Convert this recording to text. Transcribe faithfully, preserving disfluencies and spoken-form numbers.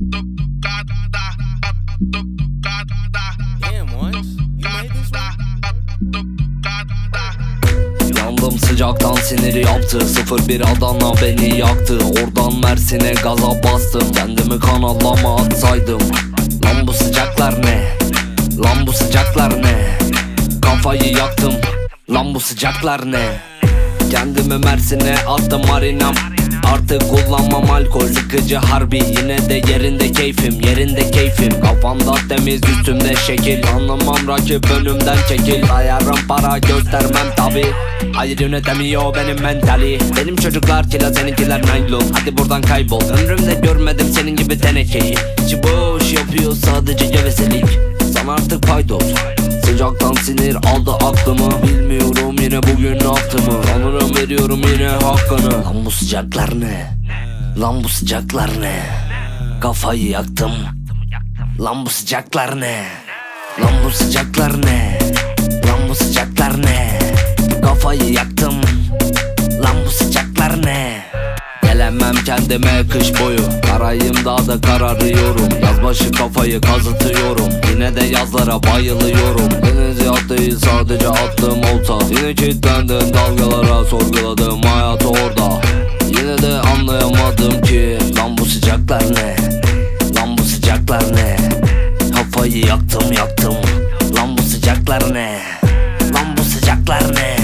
Yandım sıcaktan siniri yaptı. sıfır bir Adana beni yaktı. Oradan Mersin'e gaza bastım. Kendimi kanallama atsaydım. Lan bu sıcaklar ne? Lan bu sıcaklar ne? Kafayı yaktım. Lan bu sıcaklar ne? Kendimi Mersin'e attım marinam. Artık kullanmam alkol, sıkıcı harbi. Yine de yerinde keyfim, yerinde keyfim. Kafamda temiz, üstümde şekil. Anlamam rakip, önümden çekil. Ayarım para, göstermem tabi. Hayır yönetemiyor benim mentali. Benim çocuklar kila, seninkiler naylon. Hadi buradan kaybol. Ömrümde görmedim senin gibi tenekeyi. İçi boş yapıyor sadece gevezelik. Sana artık paydos. Sıcaktan sinir aldı aklımı. Bilmiyorum yine bugün ne yaptığımı. Sanırım veriyorum yine hakkını. Lan bu sıcaklar ne? Lan bu sıcaklar ne? Kafayı yaktım. Lan bu sıcaklar ne? Lan bu sıcaklar ne? Lan bu sıcaklar ne? Kafayı yaktım. Lan bu sıcaklar ne? Gelemem kendime kış boyu. Karayım daha da kararıyorum. Yaz başı kafayı kazıtıyorum. Yine de yazlara bayılıyorum. Deniz yat değil sadece attım olta. Yine kilitlendim dalgalara, sorguladım hayatı orada. Yine de anlayamadım ki. Lan bu sıcaklar ne? Lan bu sıcaklar ne? Kafayı yaktım yaktım. Lan bu sıcaklar ne? Lan bu sıcaklar ne?